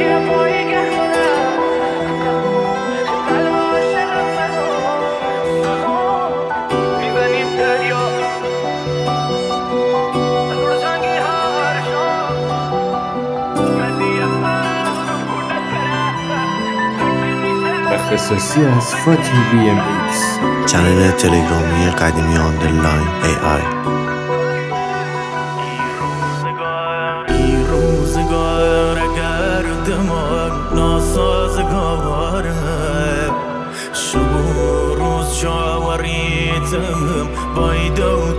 اختصاصی از فاتی BMX چنل تلگرامی قدیمی آندرلاین AI. این روزگار اگر دمان ناسازگاره شب و روز جاوریتم باید و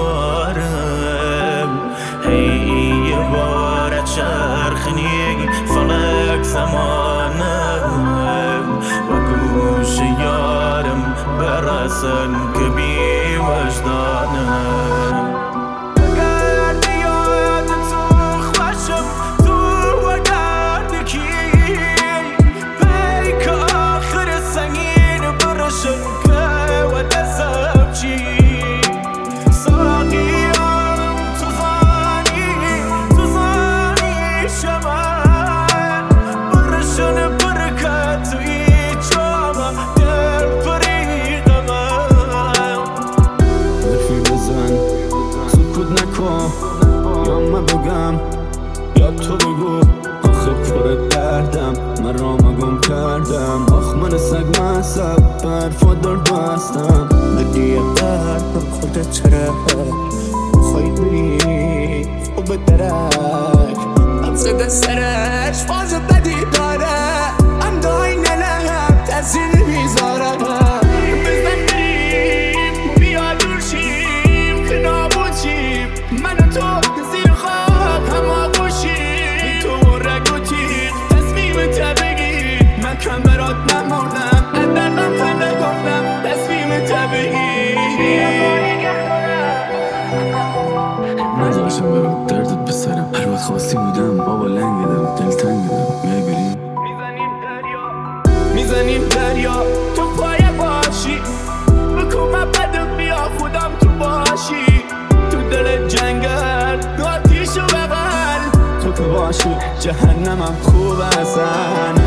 دوارم هی یه بار چرخنی فلک زمانم و گوش یارم برسن که بی وجدانم یا من بگم یا تو بگو آخه پر دردم من رامو گم کردم آخ من سگ مصب برفا درد بستم بدی قلبم خودت چرا خواهی بری و به درک هم زده سرش باز بدی داره هم دای نلهم تاثیر میذاره بزن بریم بیا دور شیم که نابود شیم من و تو زیر خواب هم آغوشیم تو رگ و تیغ تصمیمت بگیر من کم برات نمردم از دردم پنده گفتم تصمیمت بگیر نذاشتم برات دردت بسرم هر وقت خواستی بودم بابا لنگیدم دلتنگیدم میای بریم میزنیم دریا تو پای باشی بکن من بدم بیا خودم تو باشی تو دل جنگل دو آتیشو ببر تو که باشی جهنمم خوب هستن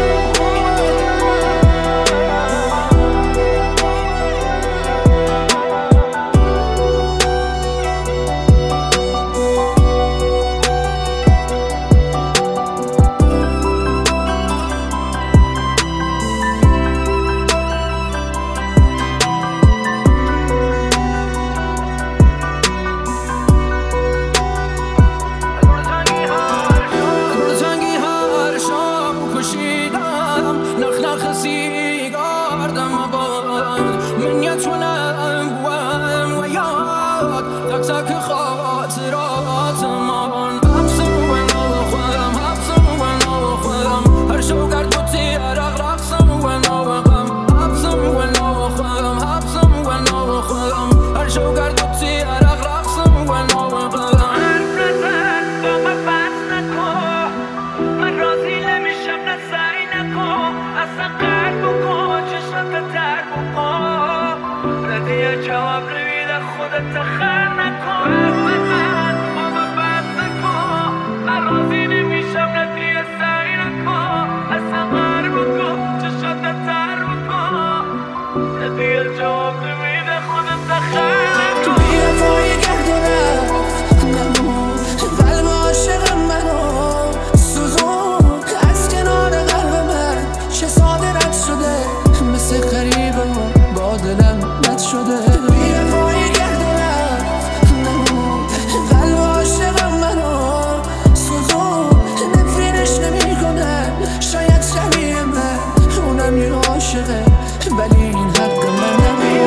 تک خاطرات من حبسم و ناخودم حبسم و ناخودم هر شو کرد بودی عرق رقصم و ناخودم حبسم و ناخودم حبسم و ناخودم هر شو کرد بودی عرق رقصم و ناخودم حرف نزن با من بس نکن من راضی نمیشم نه سعی نکن اصلا قرد بکن چشمت تر بکن ردیه جواب نمیده خودت تخر نکن ولی این حق من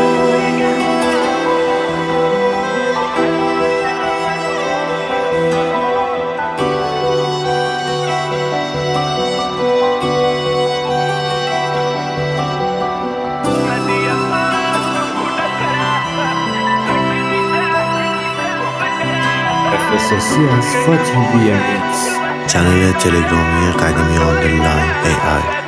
اختصاصی از فاتی BMX چنل تلگرامی قدیمی آندرلاین AI.